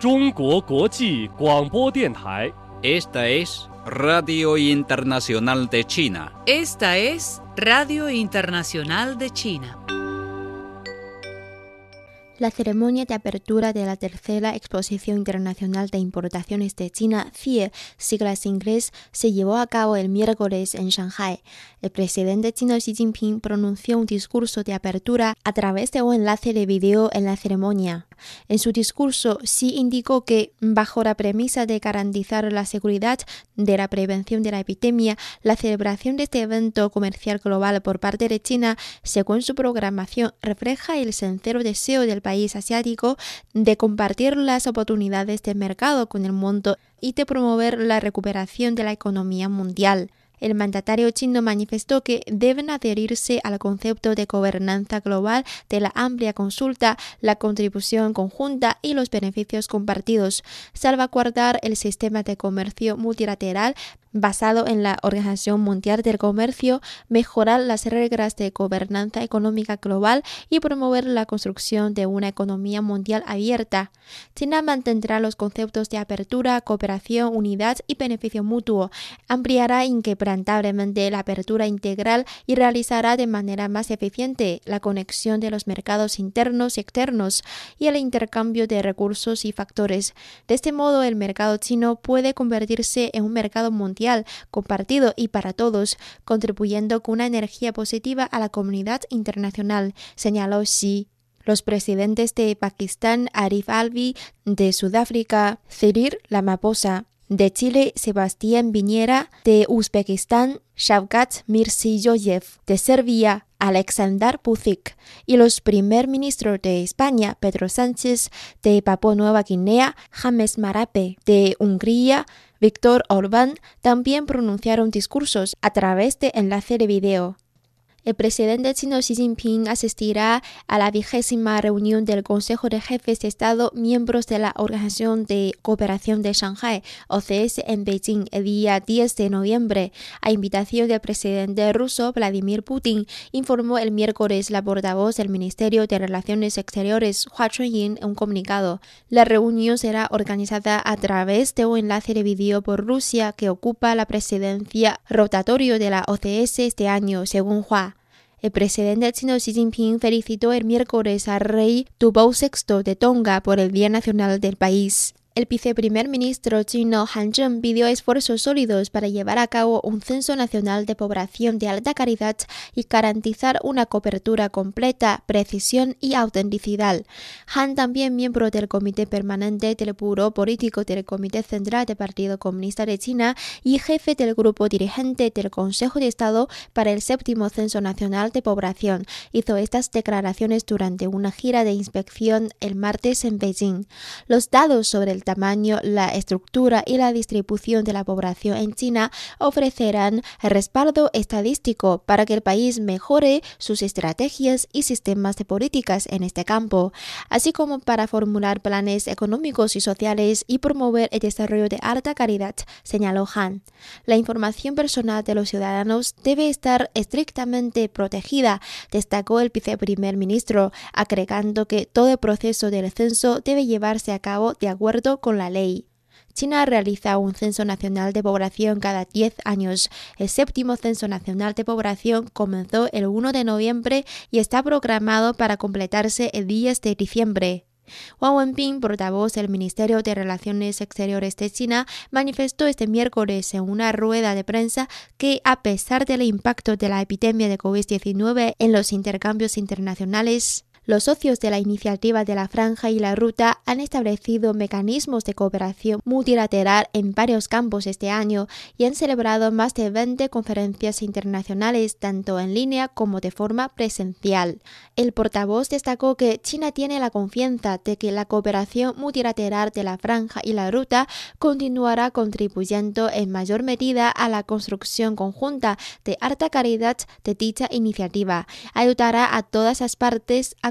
中国国际广播电台。 Esta es Radio Internacional de China. Esta es Radio Internacional de China. La ceremonia de apertura de la tercera Exposición Internacional de Importaciones de China, CIE, siglas inglés, se llevó a cabo el miércoles en Shanghái. El presidente chino Xi Jinping pronunció un discurso de apertura a través de un enlace de video en la ceremonia. En su discurso, Xi indicó que, bajo la premisa de garantizar la seguridad de la prevención de la epidemia, la celebración de este evento comercial global por parte de China, según su programación, refleja el sincero deseo del país asiático de compartir las oportunidades de mercado con el mundo y de promover la recuperación de la economía mundial. El mandatario chino manifestó que deben adherirse al concepto de gobernanza global de la amplia consulta, la contribución conjunta y los beneficios compartidos, salvaguardar el sistema de comercio multilateral basado en la Organización Mundial del Comercio, mejorar las reglas de gobernanza económica global y promover la construcción de una economía mundial abierta. China mantendrá los conceptos de apertura, cooperación, unidad y beneficio mutuo, ampliará inquebrantablemente la apertura integral y realizará de manera más eficiente la conexión de los mercados internos y externos y el intercambio de recursos y factores. De este modo, el mercado chino puede convertirse en un mercado mundial compartido y para todos, contribuyendo con una energía positiva a la comunidad internacional, señaló Xi. Los presidentes de Pakistán, Arif Alvi, de Sudáfrica, Cyril Ramaphosa, de Chile, Sebastián Piñera, de Uzbekistán, Shavkat Mirziyoyev, de Serbia, Alexander Vučić, y los primer ministros de España, Pedro Sánchez, de Papúa Nueva Guinea, James Marape, de Hungría, Viktor Orbán, también pronunciaron discursos a través de enlace de video. El presidente chino Xi Jinping asistirá a la 20ª reunión del Consejo de Jefes de Estado miembros de la Organización de Cooperación de Shanghái, OCS, en Beijing el día 10 de noviembre, a invitación del presidente ruso Vladimir Putin, informó el miércoles la portavoz del Ministerio de Relaciones Exteriores, Hua Chunying, en un comunicado. La reunión será organizada a través de un enlace de video por Rusia, que ocupa la presidencia rotatoria de la OCS este año, según Hua. El presidente chino Xi Jinping felicitó el miércoles al rey Tubou VI de Tonga por el Día Nacional del país. El viceprimer ministro chino Han Zheng pidió esfuerzos sólidos para llevar a cabo un censo nacional de población de alta calidad y garantizar una cobertura completa, precisión y autenticidad. Han, también miembro del Comité Permanente del Buró Político del Comité Central del Partido Comunista de China y jefe del grupo dirigente del Consejo de Estado para el 7º Censo Nacional de Población, hizo estas declaraciones durante una gira de inspección el martes en Beijing. Los datos sobre el tamaño, la estructura y la distribución de la población en China ofrecerán respaldo estadístico para que el país mejore sus estrategias y sistemas de políticas en este campo, así como para formular planes económicos y sociales y promover el desarrollo de alta calidad, señaló Han. La información personal de los ciudadanos debe estar estrictamente protegida, destacó el viceprimer ministro, agregando que todo el proceso del censo debe llevarse a cabo de acuerdo con la ley. China realiza un censo nacional de población cada 10 años. El 7º Censo Nacional de Población comenzó el 1 de noviembre y está programado para completarse el 10 de diciembre. Wang Wenbin, portavoz del Ministerio de Relaciones Exteriores de China, manifestó este miércoles en una rueda de prensa que, a pesar del impacto de la epidemia de COVID-19 en los intercambios internacionales, los socios de la Iniciativa de la Franja y la Ruta han establecido mecanismos de cooperación multilateral en varios campos este año y han celebrado más de 20 conferencias internacionales, tanto en línea como de forma presencial. El portavoz destacó que China tiene la confianza de que la cooperación multilateral de la Franja y la Ruta continuará contribuyendo en mayor medida a la construcción conjunta de alta calidad de dicha iniciativa. Ayudará a todas las partes a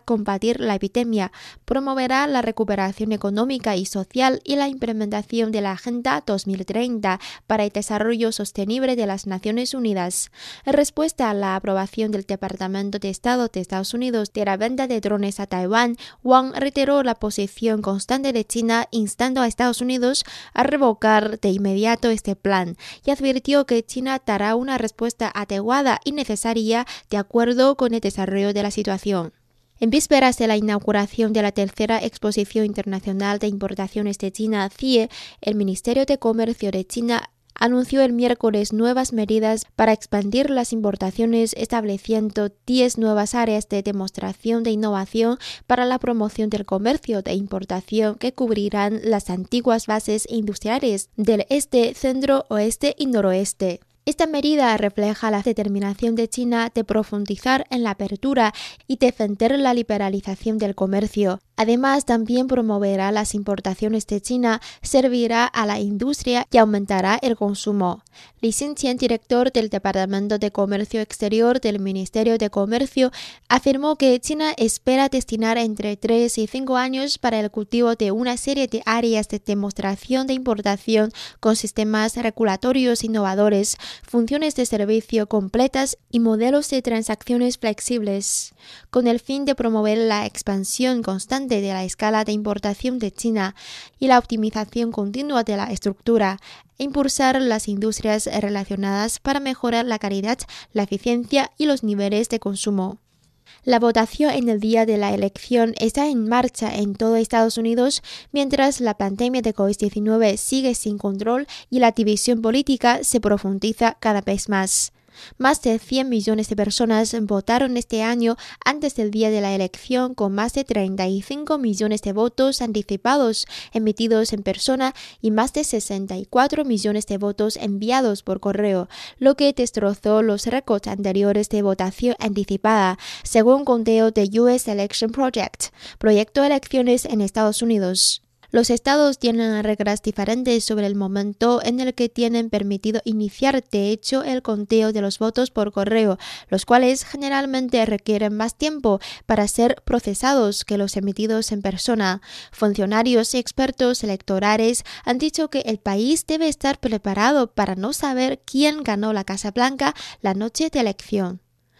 combatir la epidemia, promoverá la recuperación económica y social y la implementación de la Agenda 2030 para el Desarrollo Sostenible de las Naciones Unidas. En respuesta a la aprobación del Departamento de Estado de Estados Unidos de la venta de drones a Taiwán, Wang reiteró la posición constante de China instando a Estados Unidos a revocar de inmediato este plan y advirtió que China dará una respuesta adecuada y necesaria de acuerdo con el desarrollo de la situación. En vísperas de la inauguración de la tercera Exposición Internacional de Importaciones de China, CIE, el Ministerio de Comercio de China anunció el miércoles nuevas medidas para expandir las importaciones, estableciendo 10 nuevas áreas de demostración de innovación para la promoción del comercio de importación que cubrirán las antiguas bases industriales del este, centro, oeste y noroeste. Esta medida refleja la determinación de China de profundizar en la apertura y defender la liberalización del comercio. Además, también promoverá las importaciones de China, servirá a la industria y aumentará el consumo. Li Xinqian, director del Departamento de Comercio Exterior del Ministerio de Comercio, afirmó que China espera destinar entre 3 y 5 años para el cultivo de una serie de áreas de demostración de importación con sistemas regulatorios innovadores, funciones de servicio completas y modelos de transacciones flexibles, con el fin de promover la expansión constante de la escala de importación de China y la optimización continua de la estructura, e impulsar las industrias relacionadas para mejorar la calidad, la eficiencia y los niveles de consumo. La votación en el día de la elección está en marcha en todo Estados Unidos, mientras la pandemia de COVID-19 sigue sin control y la división política se profundiza cada vez más. Más de 100 millones de personas votaron este año antes del día de la elección, con más de 35 millones de votos anticipados emitidos en persona y más de 64 millones de votos enviados por correo, lo que destrozó los récords anteriores de votación anticipada, según conteo de US Election Project, proyecto de elecciones en Estados Unidos. Los estados tienen reglas diferentes sobre el momento en el que tienen permitido iniciar de hecho el conteo de los votos por correo, los cuales generalmente requieren más tiempo para ser procesados que los emitidos en persona. Funcionarios y expertos electorales han dicho que el país debe estar preparado para no saber quién ganó la Casa Blanca la noche de elección.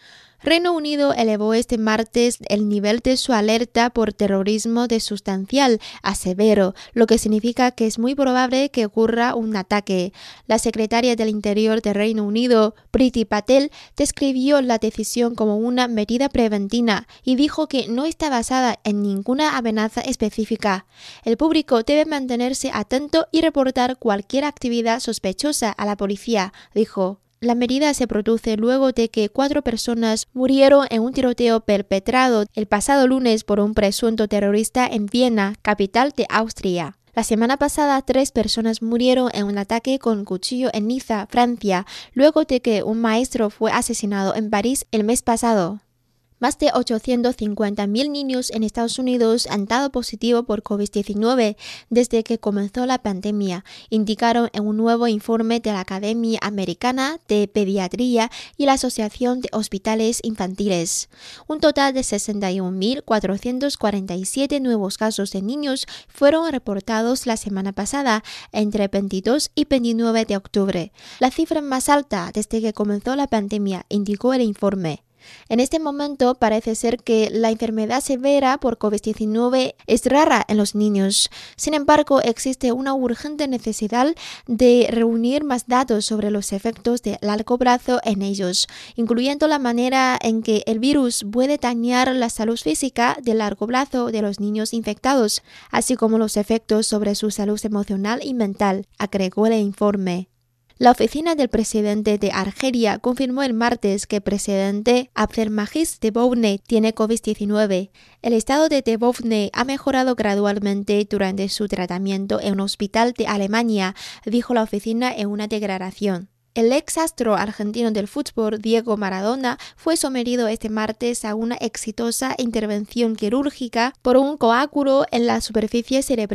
Reino Unido elevó este martes el nivel de su alerta por terrorismo de sustancial a severo, lo que significa que es muy probable que ocurra un ataque. La secretaria del Interior de Reino Unido, Priti Patel, describió la decisión como una medida preventiva y dijo que no está basada en ninguna amenaza específica. El público debe mantenerse atento y reportar cualquier actividad sospechosa a la policía, dijo. La medida se produce luego de que 4 personas murieron en un tiroteo perpetrado el pasado lunes por un presunto terrorista en Viena, capital de Austria. La semana pasada, 3 personas murieron en un ataque con cuchillo en Niza, Francia, luego de que un maestro fue asesinado en París el mes pasado. Más de 850.000 niños en Estados Unidos han dado positivo por COVID-19 desde que comenzó la pandemia, indicaron en un nuevo informe de la Academia Americana de Pediatría y la Asociación de Hospitales Infantiles. Un total de 61.447 nuevos casos de niños fueron reportados la semana pasada, entre 22 y 29 de octubre, la cifra más alta desde que comenzó la pandemia, indicó el informe. En este momento parece ser que la enfermedad severa por COVID-19 es rara en los niños. Sin embargo, existe una urgente necesidad de reunir más datos sobre los efectos de largo plazo en ellos, incluyendo la manera en que el virus puede dañar la salud física de largo plazo de los niños infectados, así como los efectos sobre su salud emocional y mental, agregó el informe. La oficina del presidente de Argelia confirmó el martes que el presidente Abdelmadjid Tebboune tiene COVID-19. El estado de Tebboune ha mejorado gradualmente durante su tratamiento en un hospital de Alemania, dijo la oficina en una declaración. El ex astro argentino del fútbol, Diego Maradona, fue sometido este martes a una exitosa intervención quirúrgica por un coágulo en la superficie cerebral.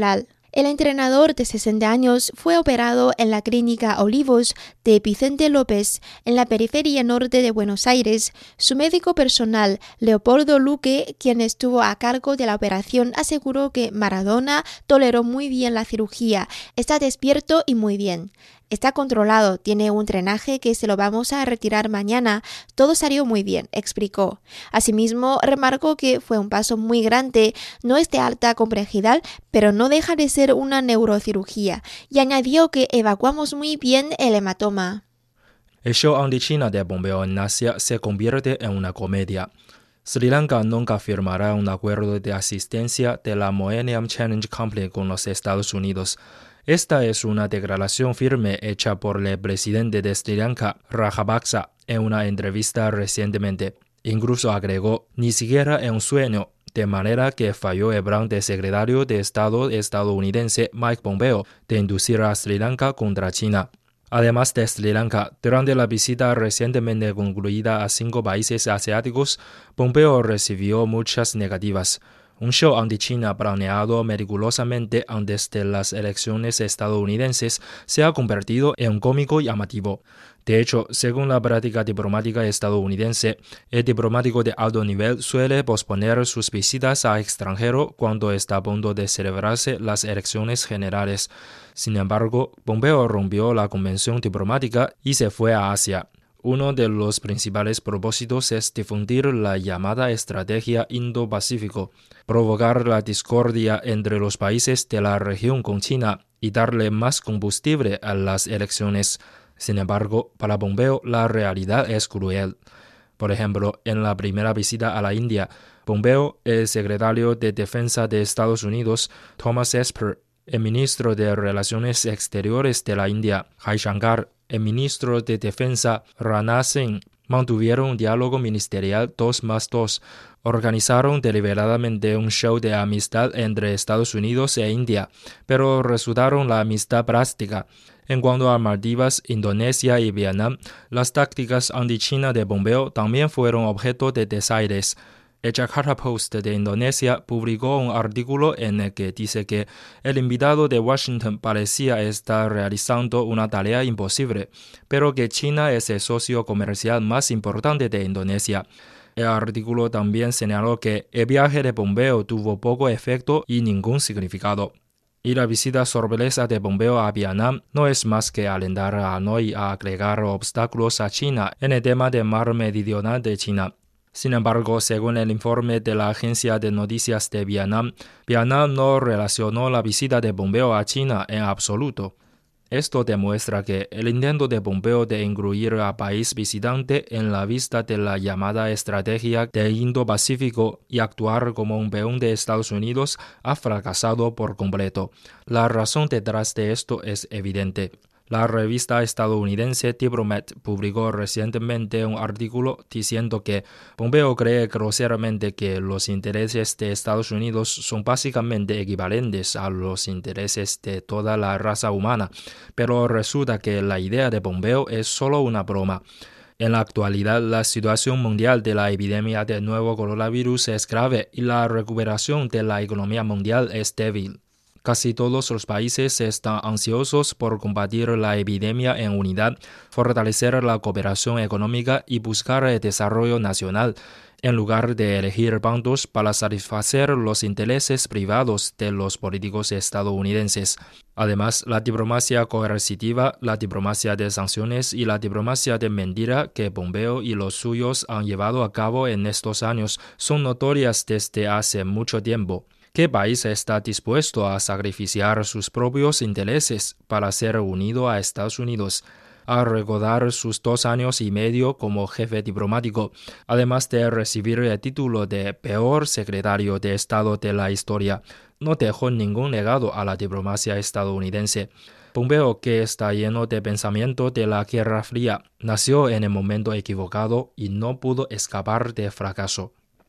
El entrenador de 60 años fue operado en la clínica Olivos de Vicente López, en la periferia norte de Buenos Aires. Su médico personal, Leopoldo Luque, quien estuvo a cargo de la operación, aseguró que Maradona toleró muy bien la cirugía, está despierto y muy bien. Está controlado, tiene un drenaje que se lo vamos a retirar mañana. Todo salió muy bien, explicó. Asimismo, remarcó que fue un paso muy grande, no es de alta complejidad, pero no deja de ser una neurocirugía, y añadió que evacuamos muy bien el hematoma. El show anti-China de bombeo en Asia se convierte en una comedia. Sri Lanka nunca firmará un acuerdo de asistencia de la Millennium Challenge Company con los Estados Unidos. Esta es una declaración firme hecha por el presidente de Sri Lanka, Rajapaksa, en una entrevista recientemente. Incluso agregó, ni siquiera en un sueño, de manera que falló el plan del secretario de Estado estadounidense Mike Pompeo de inducir a Sri Lanka contra China. Además de Sri Lanka, durante la visita recientemente concluida a 5 países asiáticos, Pompeo recibió muchas negativas. Un show anti-China planeado meticulosamente antes de las elecciones estadounidenses se ha convertido en un cómico llamativo. De hecho, según la práctica diplomática estadounidense, el diplomático de alto nivel suele posponer sus visitas al extranjero cuando está a punto de celebrarse las elecciones generales. Sin embargo, Pompeo rompió la convención diplomática y se fue a Asia. Uno de los principales propósitos es difundir la llamada estrategia Indo-Pacífico, provocar la discordia entre los países de la región con China y darle más combustible a las elecciones. Sin embargo, para Pompeo la realidad es cruel. Por ejemplo, en la primera visita a la India, Pompeo, el secretario de Defensa de Estados Unidos, Thomas Esper, el ministro de Relaciones Exteriores de la India, Jaishankar, el ministro de Defensa, Rajnath Singh, mantuvieron un diálogo ministerial 2+2. Organizaron deliberadamente un show de amistad entre Estados Unidos e India, pero resultaron la amistad plástica. En cuanto a Maldivas, Indonesia y Vietnam, las tácticas anti-China de Pompeo también fueron objeto de desaires. El Jakarta Post de Indonesia publicó un artículo en el que dice que el invitado de Washington parecía estar realizando una tarea imposible, pero que China es el socio comercial más importante de Indonesia. El artículo también señaló que el viaje de Pompeo tuvo poco efecto y ningún significado. Y la visita sorpresa de Pompeo a Vietnam no es más que alentar a Hanoi a agregar obstáculos a China en el tema del mar meridional de China. Sin embargo, según el informe de la agencia de noticias de Vietnam, Vietnam no relacionó la visita de Pompeo a China en absoluto. Esto demuestra que el intento de Pompeo de incluir al país visitante en la vista de la llamada estrategia del Indo-Pacífico y actuar como un peón de Estados Unidos ha fracasado por completo. La razón detrás de esto es evidente. La revista estadounidense Diplomat publicó recientemente un artículo diciendo que Pompeo cree groseramente que los intereses de Estados Unidos son básicamente equivalentes a los intereses de toda la raza humana, pero resulta que la idea de Pompeo es solo una broma. En la actualidad, la situación mundial de la epidemia del nuevo coronavirus es grave y la recuperación de la economía mundial es débil. Casi todos los países están ansiosos por combatir la epidemia en unidad, fortalecer la cooperación económica y buscar el desarrollo nacional, en lugar de elegir bandos para satisfacer los intereses privados de los políticos estadounidenses. Además, la diplomacia coercitiva, la diplomacia de sanciones y la diplomacia de mentira que Pompeo y los suyos han llevado a cabo en estos años son notorias desde hace mucho tiempo. ¿Qué país está dispuesto a sacrificar sus propios intereses para ser unido a Estados Unidos? A recordar sus 2 años y medio como jefe diplomático, además de recibir el título de peor secretario de Estado de la historia, no dejó ningún legado a la diplomacia estadounidense. Pompeo, que está lleno de pensamiento de la Guerra Fría, nació en el momento equivocado y no pudo escapar del fracaso.